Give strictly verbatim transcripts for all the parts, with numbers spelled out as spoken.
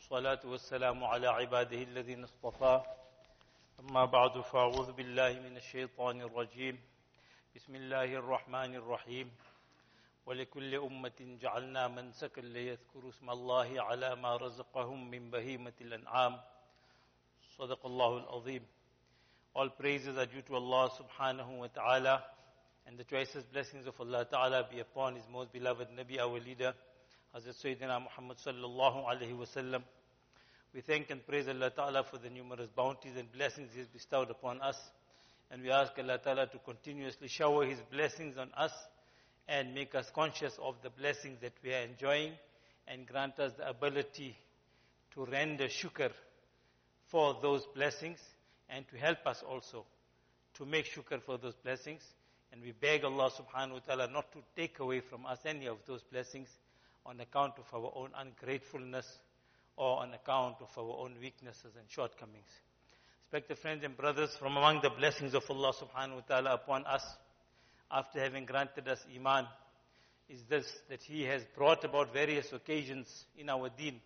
والصلاة والسلام على عباده الذين اصطفى أما بعد فأعوذ بالله من الشيطان الرجيم بسم الله الرحمن الرحيم ولكل أمة جعلنا منسكا ليذكروا اسم الله على ما رزقهم من بهيمة الأنعام صدق الله العظيم. All praises are due to Allah subhanahu wa ta'ala, and the choicest blessings of Allah ta'ala be upon His most beloved Nabi, our leader, Hazrat Sayyidina Muhammad sallallahu alayhi wa sallam. We thank and praise Allah ta'ala for the numerous bounties and blessings He has bestowed upon us, and we ask Allah ta'ala to continuously shower His blessings on us and make us conscious of the blessings that we are enjoying, and grant us the ability to render shukr for those blessings, and to help us also to make shukr for those blessings. And we beg Allah subhanahu wa ta'ala not to take away from us any of those blessings on account of our own ungratefulness or on account of our own weaknesses and shortcomings. Respected friends and brothers, from among the blessings of Allah subhanahu wa ta'ala upon us, after having granted us iman, is this, that He has brought about various occasions in our deen,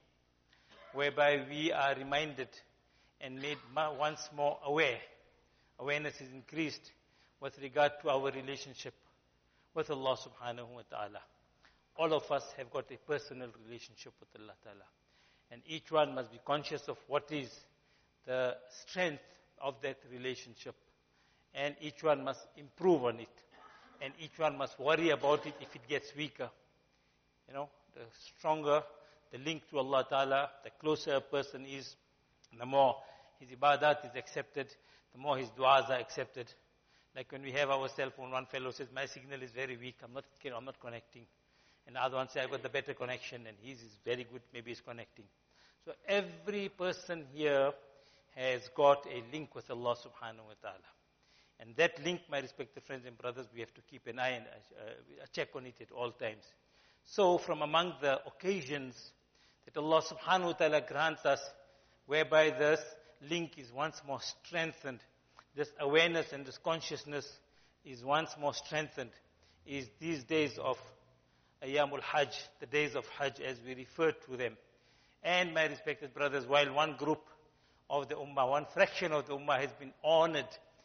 whereby we are reminded and made once more aware. Awareness is increased with regard to our relationship with Allah subhanahu wa ta'ala. All of us have got a personal relationship with Allah ta'ala, and each one must be conscious of what is the strength of that relationship, and each one must improve on it, and each one must worry about it if it gets weaker. You know, the stronger the link to Allah ta'ala, the closer a person is, the more his ibadat is accepted, the more his du'as are accepted. Like when we have our cell phone, one fellow says, my signal is very weak, I'm not, I'm not connecting. And the other one says, I've got the better connection, and his is very good, maybe he's connecting. So every person here has got a link with Allah subhanahu wa ta'ala. And that link, my respected friends and brothers, we have to keep an eye and uh, check on it at all times. So from among the occasions that Allah subhanahu wa ta'ala grants us, whereby this link is once more strengthened, this awareness and this consciousness is once more strengthened, is these days of Ayyamul Hajj, the days of Hajj as we refer to them. And my respected brothers, while one group of the Ummah, one fraction of the Ummah has been honored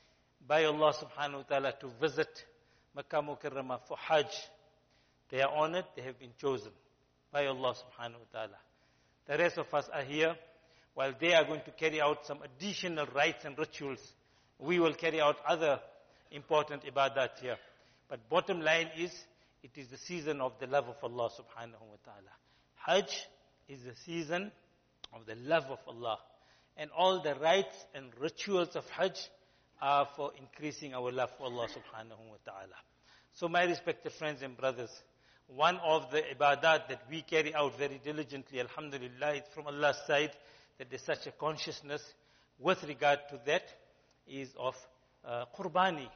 by Allah subhanahu wa ta'ala to visit Makkah Mukarramah for Hajj, they are honored, they have been chosen by Allah subhanahu wa ta'ala. The rest of us are here. While they are going to carry out some additional rites and rituals, we will carry out other important ibadat here. But bottom line is, it is the season of the love of Allah subhanahu wa ta'ala. Hajj is the season of the love of Allah. And all the rites and rituals of Hajj are for increasing our love for Allah subhanahu wa ta'ala. So my respected friends and brothers, one of the ibadat that we carry out very diligently, alhamdulillah, it's from Allah's side, that there's such a consciousness with regard to that, is of uh, Qurbani.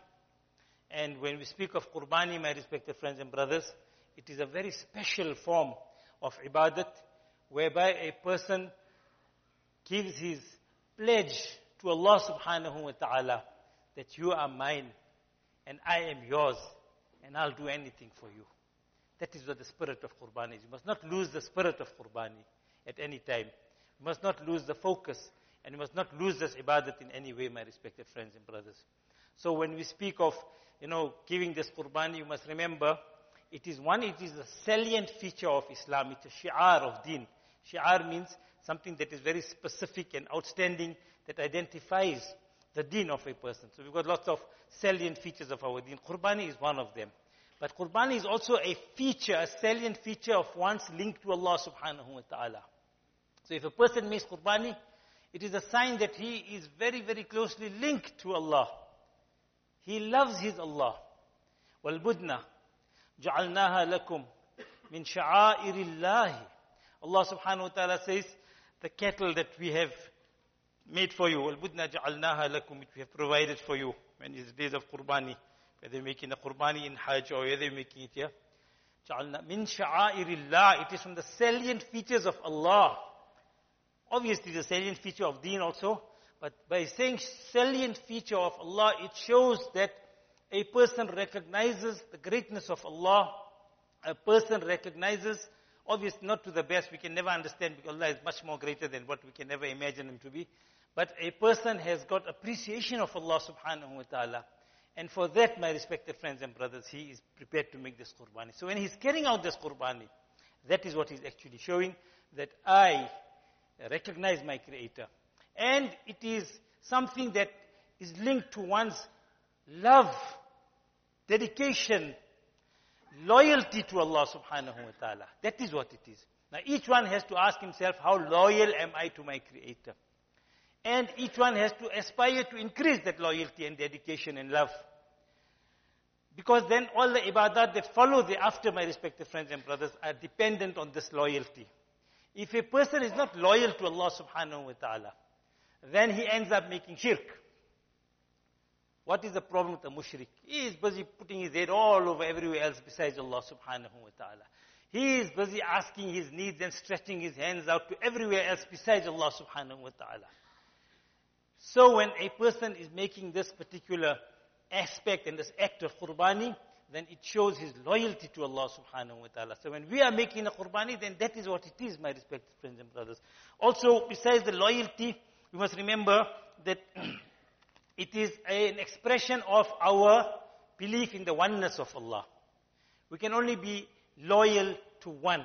And when we speak of Qurbani, my respected friends and brothers, it is a very special form of ibadat, whereby a person gives his pledge to Allah subhanahu wa ta'ala, that you are mine, and I am yours, and I'll do anything for you. That is what the spirit of Qurbani is. You must not lose the spirit of Qurbani at any time. You must not lose the focus, and you must not lose this ibadat in any way, my respected friends and brothers. So when we speak of, you know, giving this Qurbani, you must remember, it is one, it is a salient feature of Islam. It's a shi'ar of deen. Shi'ar means something that is very specific and outstanding, that identifies the deen of a person. So we've got lots of salient features of our deen. Qurbani is one of them. But Qurbani is also a feature, a salient feature of one's link to Allah subhanahu wa ta'ala. So if a person makes Qurbani, it is a sign that he is very, very closely linked to Allah. He loves his Allah. وَالْبُدْنَ جَعَلْنَاهَا لَكُمْ مِنْ شَعَائِرِ اللَّهِ. Allah subhanahu wa ta'ala says, the cattle that we have made for you, وَالْبُدْنَ جَعَلْنَاهَا لَكُمْ, which we have provided for you, when it's days of Qurbani, whether they're making a Qurbani in Hajj or whether they're making it here. جَعَلْنَا مِنْ شَعَائِرِ اللَّهِ. It is from the salient features of Allah. Obviously, the salient feature of deen also, but by saying salient feature of Allah, it shows that a person recognizes the greatness of Allah, a person recognizes Obviously, not to the best. We can never understand because Allah is much more greater than what we can ever imagine Him to be. But a person has got appreciation of Allah subhanahu wa ta'ala. And for that, my respected friends and brothers, he is prepared to make this qurbani. So when he's carrying out this qurbani, that is what he's actually showing, that I recognize my Creator. And it is something that is linked to one's love, dedication, loyalty to Allah subhanahu wa ta'ala. That is what it is. Now each one has to ask himself, how loyal am I to my Creator? And each one has to aspire to increase that loyalty and dedication and love. Because then all the ibadat that follow thereafter, my respected friends and brothers, are dependent on this loyalty. If a person is not loyal to Allah subhanahu wa ta'ala, then he ends up making shirk. What is the problem with the mushrik? He is busy putting his head all over everywhere else besides Allah subhanahu wa ta'ala. He is busy asking his needs and stretching his hands out to everywhere else besides Allah subhanahu wa ta'ala. So when a person is making this particular aspect and this act of qurbani, then it shows his loyalty to Allah subhanahu wa ta'ala. So when we are making a qurbani, then that is what it is, my respected friends and brothers. Also, besides the loyalty, we must remember that it is an expression of our belief in the oneness of Allah. We can only be loyal to one.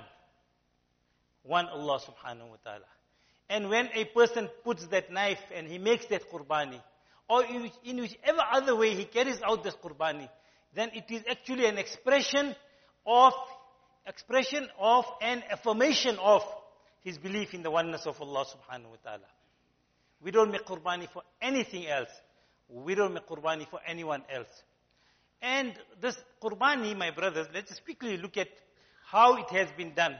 One Allah subhanahu wa ta'ala. And when a person puts that knife and he makes that qurbani, or in, which, in whichever other way he carries out this qurbani, then it is actually an expression of, expression of an affirmation of his belief in the oneness of Allah subhanahu wa ta'ala. We don't make qurbani for anything else. We don't make qurbani for anyone else. And this qurbani, my brothers, let's just quickly look at how it has been done.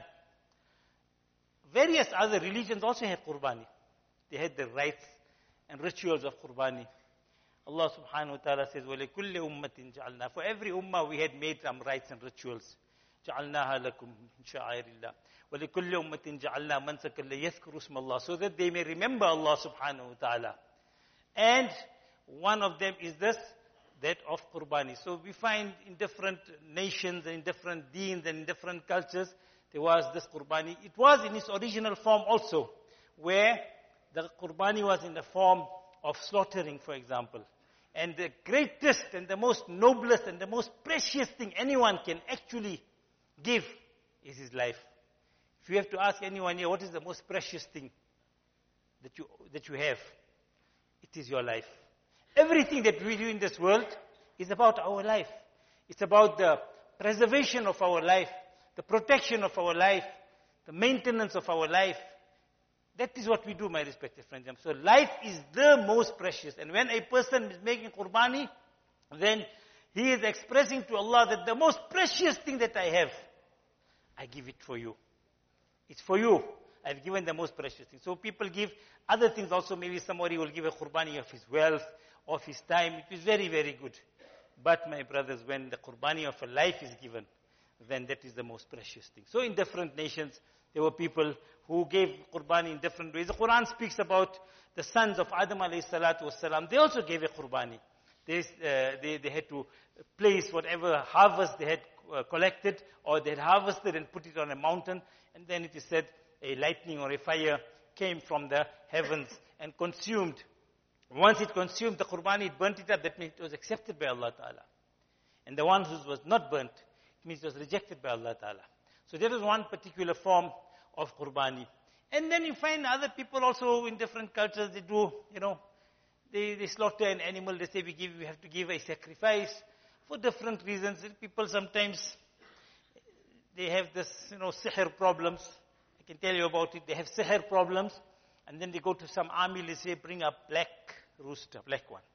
Various other religions also had qurbani. They had the rites and rituals of qurbani. Allah subhanahu wa ta'ala says, وَلِكُلِّ أُمَّةٍ جَعَلْنَا. For every ummah we had made some rites and rituals. جَعَلْنَاهَا لَكُمْ مِنْ شَعَائِرِ اللَّهِ وَلِكُلِّ أُمَّةٍ جَعَلْنَا مَنْسَكًا لِيَذْكُرُوا اسْمَ اللَّهِ. So that they may remember Allah subhanahu wa ta'ala. And one of them is this, that of qurbani. So we find in different nations and in different deens and in different cultures, there was this qurbani. It was in its original form also, where the qurbani was in the form of slaughtering, for example. And the greatest and the most noblest and the most precious thing anyone can actually give is his life. If you have to ask anyone here, what is the most precious thing that you, that you have? It is your life. Everything that we do in this world is about our life. It's about the preservation of our life, the protection of our life, the maintenance of our life. That is what we do, my respected friends. So life is the most precious. And when a person is making qurbani, then he is expressing to Allah that the most precious thing that I have, I give it for you. It's for you. I've given the most precious thing. So people give other things also. Maybe somebody will give a qurbani of his wealth, of his time. It is very, very good. But my brothers, when the qurbani of a life is given, then that is the most precious thing. So in different nations, there were people who gave qurbani in different ways. The Quran speaks about the sons of Adam alayhi salatu wasalam. They also gave a qurbani. They, uh, they, they had to place whatever harvest they had uh, collected, or they had harvested and put it on a mountain. And then it is said a lightning or a fire came from the heavens and consumed. Once it consumed the qurbani, it burnt it up. That means it was accepted by Allah Ta'ala. And the one who was not burnt, it means it was rejected by Allah Ta'ala. So that was one particular form of qurbani. And then you find other people also in different cultures, they do, you know, they, they slaughter an animal, they say we give, we have to give a sacrifice for different reasons. People sometimes, they have this, you know, sihr problems. I can tell you about it. They have sihr problems. And then they go to some army, they say, bring a black rooster, black one.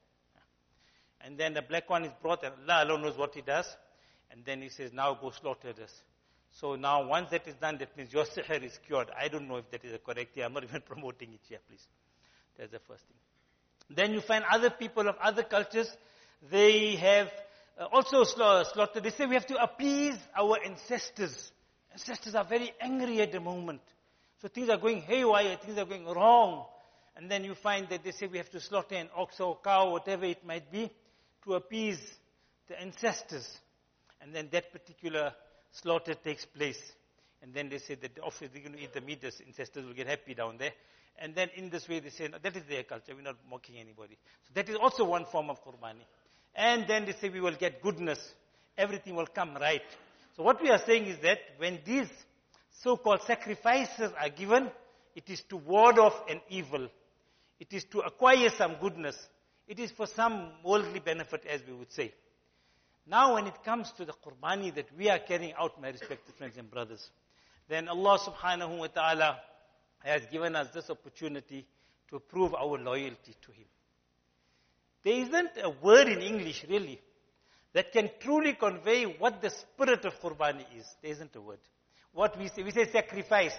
And then the black one is brought, and Allah alone knows what he does. And then he says, now go slaughter this. So now once that is done, that means your sihr is cured. I don't know if that is a correct here. I'm not even promoting it here, please. That's the first thing. Then you find other people of other cultures, they have uh, also slaughtered. They say we have to appease our ancestors. Ancestors are very angry at the moment. So things are going haywire, things are going wrong. And then you find that they say we have to slaughter an ox or cow, whatever it might be, to appease the ancestors. And then that particular slaughter takes place. And then they say that obviously they're going to eat the meat, the ancestors will get happy down there. And then in this way they say, no, that is their culture, we're not mocking anybody. So that is also one form of qurbani. And then they say we will get goodness, everything will come right. So what we are saying is that when these so-called sacrifices are given, it is to ward off an evil. It is to acquire some goodness. It is for some worldly benefit, as we would say. Now when it comes to the qurbani that we are carrying out, my respected friends and brothers, then Allah subhanahu wa ta'ala has given us this opportunity to prove our loyalty to Him. There isn't a word in English, really, that can truly convey what the spirit of qurbani is. There isn't a word. What we say, we say sacrifice.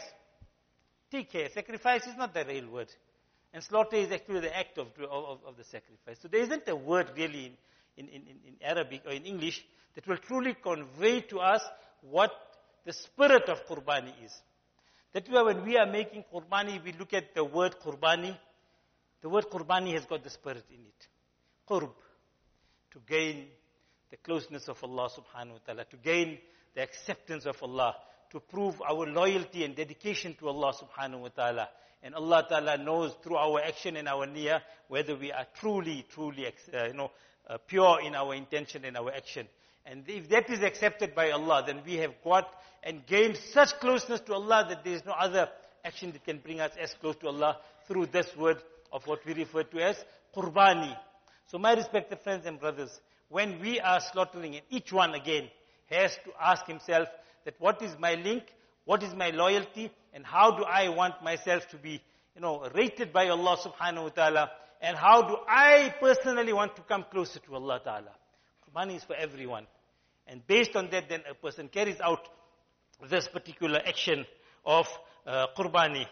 Take care. Sacrifice is not the real word. And slaughter is actually the act of, of, of the sacrifice. So there isn't a word really in, in, in, in Arabic or in English that will truly convey to us what the spirit of qurbani is. That's why when we are making qurbani, we look at the word qurbani. The word qurbani has got the spirit in it. Qurb, to gain the closeness of Allah subhanahu wa ta'ala, to gain the acceptance of Allah, to prove our loyalty and dedication to Allah subhanahu wa ta'ala. And Allah ta'ala knows through our action and our niyyah whether we are truly, truly, uh, you know, uh, pure in our intention and our action. And if that is accepted by Allah, then we have got and gained such closeness to Allah that there is no other action that can bring us as close to Allah through this word of what we refer to as qurbani. So my respected friends and brothers, when we are slaughtering, and each one again has to ask himself that what is my link, what is my loyalty, and how do I want myself to be, you know, rated by Allah subhanahu wa ta'ala, and how do I personally want to come closer to Allah ta'ala. Qurbani is for everyone. And based on that, then a person carries out this particular action of uh, qurbani.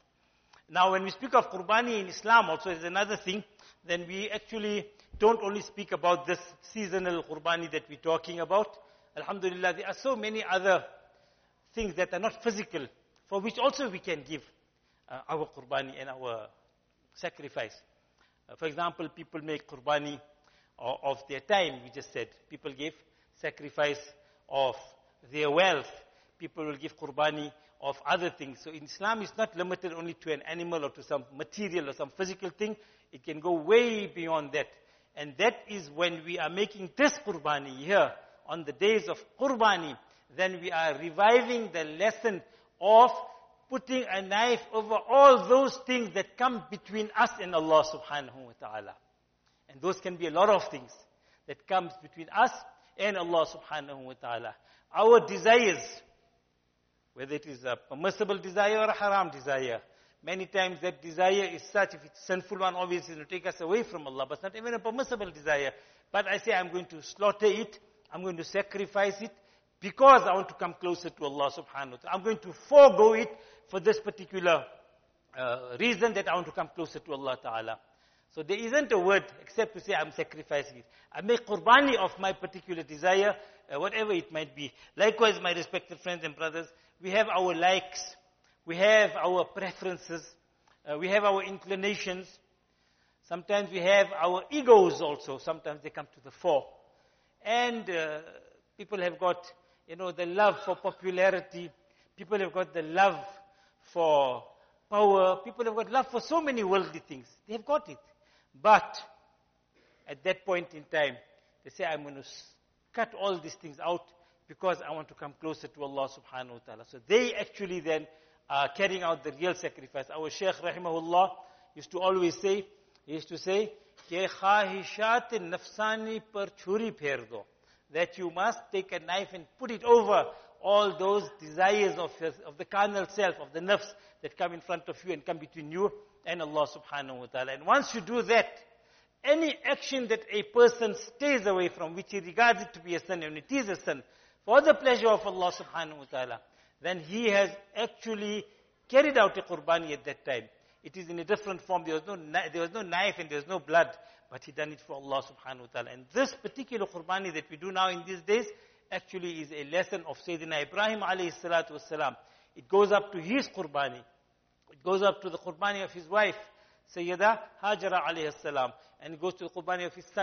Now when we speak of qurbani in Islam also is another thing, then we actually don't only speak about this seasonal qurbani that we're talking about. Alhamdulillah, there are so many other things that are not physical, for which also we can give uh, our qurbani and our sacrifice. Uh, for example, people make qurbani of, of their time, we just said. People give sacrifice of their wealth. People will give qurbani of other things. So in Islam, it's not limited only to an animal or to some material or some physical thing. It can go way beyond that. And that is when we are making this qurbani here, on the days of qurbani, then we are reviving the lesson of putting a knife over all those things that come between us and Allah subhanahu wa ta'ala. And those can be a lot of things that comes between us and Allah subhanahu wa ta'ala. Our desires, whether it is a permissible desire or a haram desire, many times that desire is such, if it's a sinful one, obviously it will take us away from Allah, but it's not even a permissible desire. But I say I'm going to slaughter it, I'm going to sacrifice it, because I want to come closer to Allah subhanahu wa ta'ala. I'm going to forego it for this particular uh, reason that I want to come closer to Allah ta'ala. So there isn't a word except to say I'm sacrificing it. I make qurbani of my particular desire, uh, whatever it might be. Likewise, my respected friends and brothers, we have our likes, we have our preferences, uh, we have our inclinations. Sometimes we have our egos also. Sometimes they come to the fore. And uh, people have got, you know, the love for popularity. People have got the love for power. People have got love for so many worldly things. They have got it. But at that point in time, they say, I'm going to cut all these things out because I want to come closer to Allah subhanahu wa ta'ala. So they actually then are carrying out the real sacrifice. Our Shaykh rahimahullah used to always say, he used to say, Ke khahishat nafsani par churi pher do. That you must take a knife and put it over all those desires of, of the carnal self, of the nafs that come in front of you and come between you and Allah subhanahu wa ta'ala. And once you do that, any action that a person stays away from, which he regards it to be a sin, and it is a sin, for the pleasure of Allah subhanahu wa ta'ala, then he has actually carried out a qurbani at that time. It is in a different form. There was no, there was no knife and there was no blood, but he done it for Allah subhanahu wa ta'ala. And this particular qurbani that we do now in these days actually is a lesson of Sayyidina Ibrahim alayhi salatu wasalam. It goes up to his qurbani. It goes up to the qurbani of his wife, Sayyida Hajara alayhi salam. And it goes to the qurbani of his son,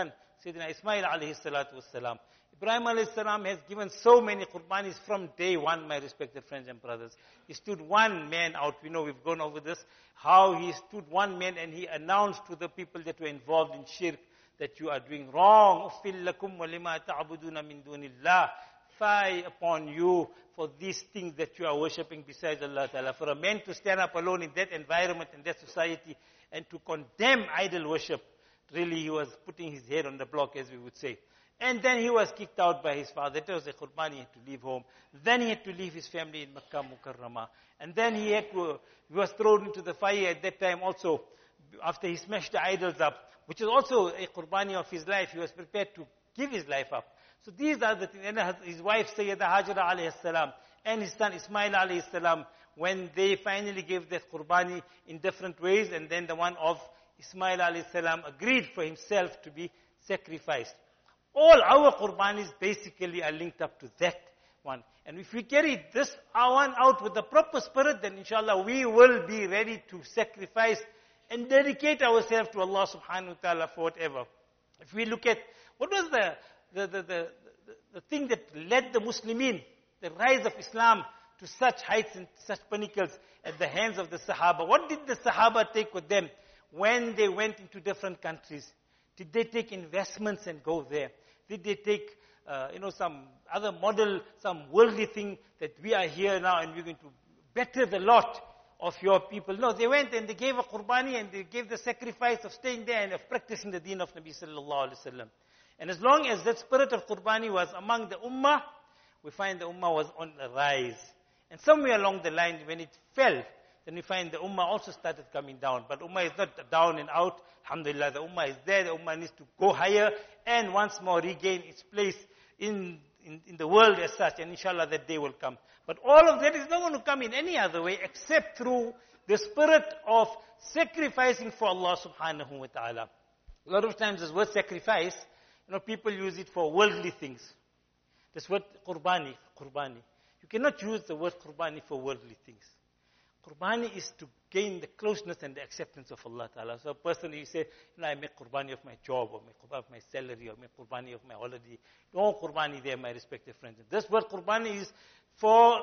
Sayyidina Ismail alayhi salatu wassalam. Ibrahim alayhi salam has given so many qurbanis from day one, my respected friends and brothers. He stood one man out. We know we've gone over this. How he stood one man and he announced to the people that were involved in shirk that you are doing wrong. Uffil lakum wa lima ta'buduna min dunillah. Fie upon you for these things that you are worshipping besides Allah Ta'ala. For a man to stand up alone in that environment, in that society, and to condemn idol worship, really he was putting his head on the block, as we would say. And then he was kicked out by his father. That was the Qurbani, he had to leave home. Then he had to leave his family in Makkah Mukarramah. And then he had to, he was thrown into the fire at that time also, after he smashed the idols up, which is also a Qurbani of his life. He was prepared to give his life up. So these are the things. And his wife Sayyida Hajara alayhi salam and his son Ismail alayhi salam, when they finally gave their Qurbani in different ways, and then the one of Ismail alayhi salam agreed for himself to be sacrificed. All our Qurbanis basically are linked up to that one. And if we carry this one out with the proper spirit, then inshallah we will be ready to sacrifice and dedicate ourselves to Allah subhanahu wa ta'ala for whatever. If we look at what was the The, the, the, the thing that led the Muslimin, the rise of Islam to such heights and such pinnacles at the hands of the Sahaba. What did the Sahaba take with them when they went into different countries? Did they take investments and go there? Did they take, uh, you know, some other model, some worldly thing that we are here now and we're going to better the lot of your people? No, they went and they gave a Qurbani and they gave the sacrifice of staying there and of practicing the deen of Nabi sallallahu alaihi wasallam. And as long as that spirit of Qurbani was among the Ummah, we find the Ummah was on the rise. And somewhere along the line, when it fell, then we find the Ummah also started coming down. But Ummah is not down and out. Alhamdulillah, the Ummah is there. The Ummah needs to go higher and once more regain its place in, in, in the world as such. And inshallah that day will come. But all of that is not going to come in any other way except through the spirit of sacrificing for Allah subhanahu wa ta'ala. A lot of times this word sacrifice, you know, people use it for worldly things. This word Qurbani, Qurbani. You cannot use the word Qurbani for worldly things. Qurbani is to gain the closeness and the acceptance of Allah Ta'ala. So a person, you say, you know, I make Qurbani of my job, or make Qurbani of my salary, or make Qurbani of my holiday. No Qurbani there, my respected friends. This word Qurbani is for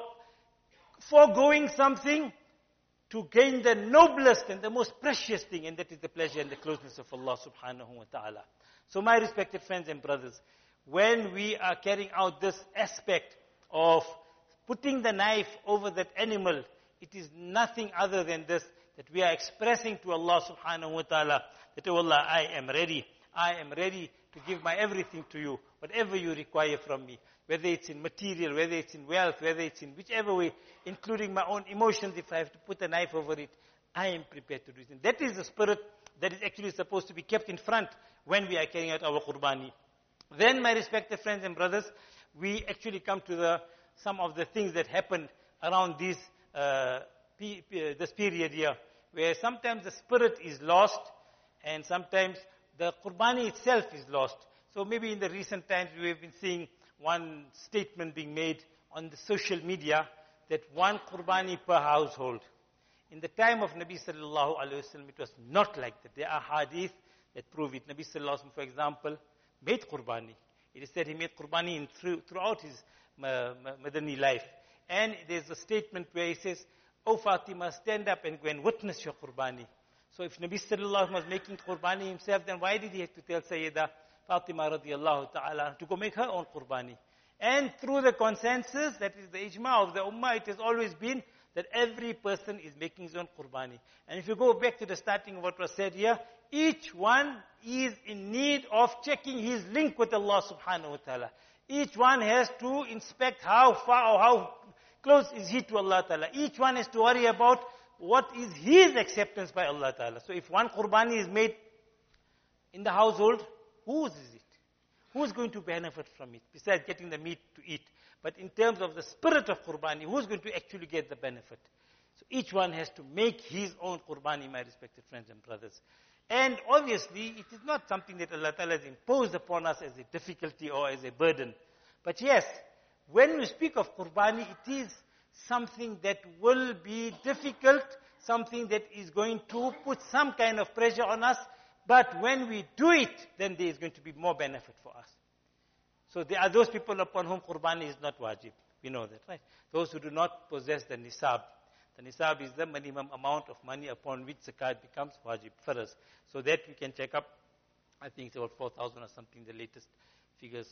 foregoing something to gain the noblest and the most precious thing, and that is the pleasure and the closeness of Allah Subhanahu wa Ta'ala. So my respected friends and brothers, when we are carrying out this aspect of putting the knife over that animal, it is nothing other than this, that we are expressing to Allah subhanahu wa ta'ala, that, oh Allah, I am ready. I am ready to give my everything to you, whatever you require from me. Whether it's in material, whether it's in wealth, whether it's in whichever way, including my own emotions, if I have to put a knife over it, I am prepared to do it. And that is the spirit that is actually supposed to be kept in front when we are carrying out our Qurbani. Then, my respected friends and brothers, we actually come to the some of the things that happened around this, uh, p- p- this period here, where sometimes the spirit is lost, and sometimes the Qurbani itself is lost. So maybe in the recent times we have been seeing one statement being made on the social media that one Qurbani per household. In the time of Nabi sallallahu alaihi wasallam, it was not like that. There are hadith that prove it. Nabi sallallahu alaihi wasallam, for example, made Qurbani. It is said he made Qurbani in through, throughout his uh, Madani life. And there's a statement where he says, "Oh Fatima, stand up and go and witness your Qurbani." So if Nabi sallallahu alaihi wasallam was making Qurbani himself, then why did he have to tell Sayyida Fatima radiallahu ta'ala to go make her own Qurbani? And through the consensus, that is the ijma of the ummah, it has always been that every person is making his own Qurbani. And if you go back to the starting of what was said here, each one is in need of checking his link with Allah subhanahu wa ta'ala. Each one has to inspect how far or how close is he to Allah ta'ala. Each one has to worry about what is his acceptance by Allah ta'ala. So if one Qurbani is made in the household, whose is it? Who's going to benefit from it, besides getting the meat to eat? But in terms of the spirit of Qurbani, who's going to actually get the benefit? So each one has to make his own Qurbani, my respected friends and brothers. And obviously, it is not something that Allah Ta'ala has imposed upon us as a difficulty or as a burden. But yes, when we speak of Qurbani, it is something that will be difficult, something that is going to put some kind of pressure on us, But when we do it, then there is going to be more benefit for us. So there are those people upon whom Qurbani is not wajib. We know that, right? Those who do not possess the nisab. The nisab is the minimum amount of money upon which zakat becomes wajib for us. So that we can check up. I think it's about four thousand or something, the latest figures.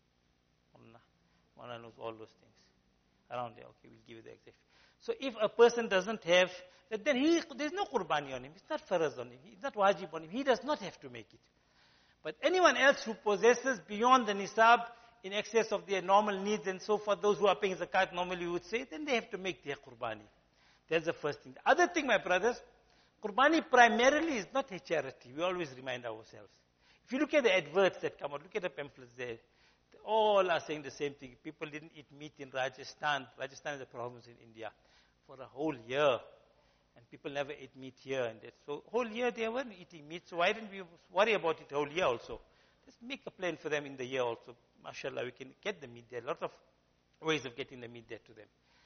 One knows all those things. Around there, okay, we'll give you the exact. So if a person doesn't have, then he, there's no Qurbani on him. It's not faraz on him. It's not wajib on him. He does not have to make it. But anyone else who possesses beyond the nisab, in excess of their normal needs and so forth, those who are paying zakat normally would say, then they have to make their Qurbani. That's the first thing. The other thing, my brothers, Qurbani primarily is not a charity. We always remind ourselves. If you look at the adverts that come out, look at the pamphlets there. They all are saying the same thing. People didn't eat meat in Rajasthan. Rajasthan is a province in India for a whole year. And people never ate meat here and that. So whole year they weren't eating meat. So why didn't we worry about it whole year also? Let's make a plan for them in the year also. MashaAllah, we can get the meat there. A lot of ways of getting the meat there to them.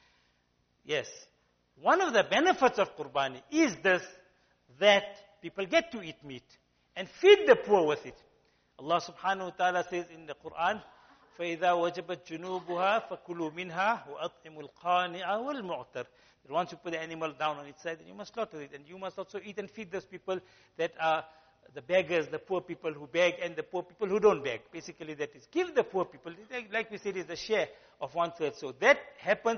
Yes. One of the benefits of Qurbani is this, that people get to eat meat and feed the poor with it. Allah subhanahu wa ta'ala says in the Quran, فَإِذَا وَجَبَتْ جُنُوبُهَا فَكُلُوا مِنْهَا وَأَطْعِمُوا الْقَانِعَ وَالْمُعْتَرِ. Once you put the animal down on its side, then you must slaughter it. And you must also eat and feed those people that are the beggars, the poor people who beg, and the poor people who don't beg. Basically that is, give the poor people, like we said, is the share of one third. So that happens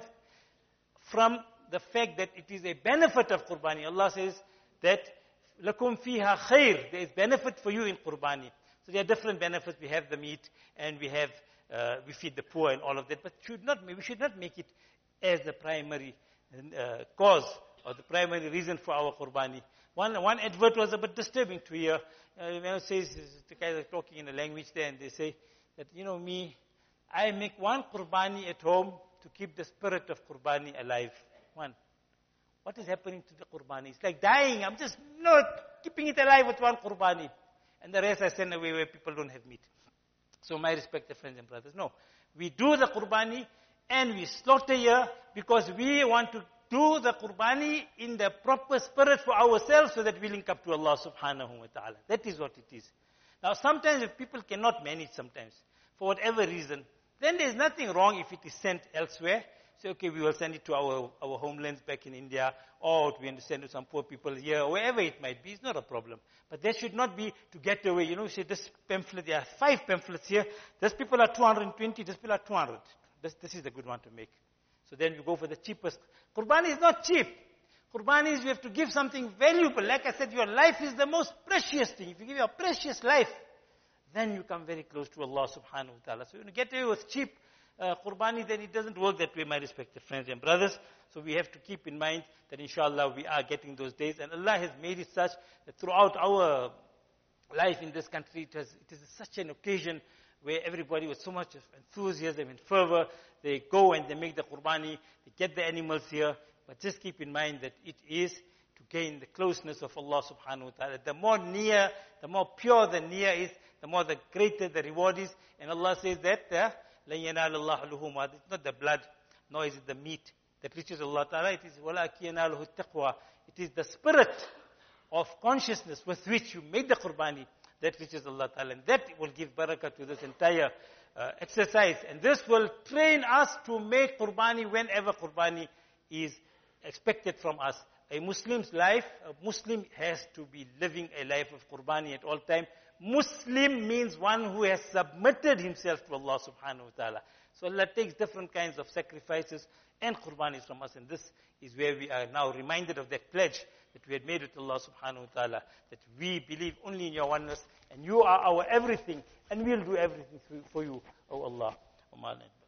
from the fact that it is a benefit of Qurbani. Allah says that, لَكُمْ فِيهَا خَيْرٌ. There is benefit for you in Qurbani. So there are different benefits. We have the meat, and we have, uh, we feed the poor and all of that. But should not, we should not make it as the primary uh, cause or the primary reason for our Qurbani. One, one advert was a bit disturbing to hear. Uh, you know, says, the guys are talking in a language there, and they say that, you know, me, I make one Qurbani at home to keep the spirit of Qurbani alive. One. What is happening to the Qurbani? It's like dying. I'm just not keeping it alive with one Qurbani. And the rest I send away where people don't have meat. So my respected friends and brothers, no. We do the Qurbani and we slaughter here because we want to do the Qurbani in the proper spirit for ourselves so that we link up to Allah subhanahu wa ta'ala. That is what it is. Now sometimes if people cannot manage sometimes, for whatever reason, then there is nothing wrong if it is sent elsewhere. Say, okay, we will send it to our, our homelands back in India, or we want to send it to some poor people here, or wherever it might be. It's not a problem. But there should not be to get away. You know, say this pamphlet, there are five pamphlets here. These people are two hundred twenty, these people are two hundred. This, this is the good one to make. So then we go for the cheapest. Qurbani is not cheap. Qurbani is you have to give something valuable. Like I said, your life is the most precious thing. If you give your precious life, then you come very close to Allah subhanahu wa ta'ala. So you get away with cheap Uh, Qurbani, then it doesn't work that way, my respected friends and brothers. So we have to keep in mind that inshallah we are getting those days. And Allah has made it such that throughout our life in this country, it, has, it is such an occasion where everybody with so much enthusiasm and fervor, they go and they make the Qurbani, they get the animals here. But just keep in mind that it is to gain the closeness of Allah subhanahu wa ta'ala. The more near, the more pure the near is, the more the greater the reward is. And Allah says that, uh, لَن يَنَالَ اللَّهُ لُحُومَهَا. It's not the blood, nor is it the meat that reaches Allah Ta'ala. It is وَلَكِنْ يَنَالُهُ التَّقْوَى. It is the spirit of consciousness with which you made the Qurbani that reaches Allah Ta'ala. And that will give barakah to this entire uh, exercise. And this will train us to make Qurbani whenever Qurbani is expected from us. A Muslim's life, a Muslim has to be living a life of Qurbani at all time. Muslim means one who has submitted himself to Allah subhanahu wa ta'ala. So Allah takes different kinds of sacrifices and Qurbanis from us. And this is where we are now reminded of that pledge that we had made with Allah subhanahu wa ta'ala. That we believe only in your oneness and you are our everything and we'll do everything for you, O Allah.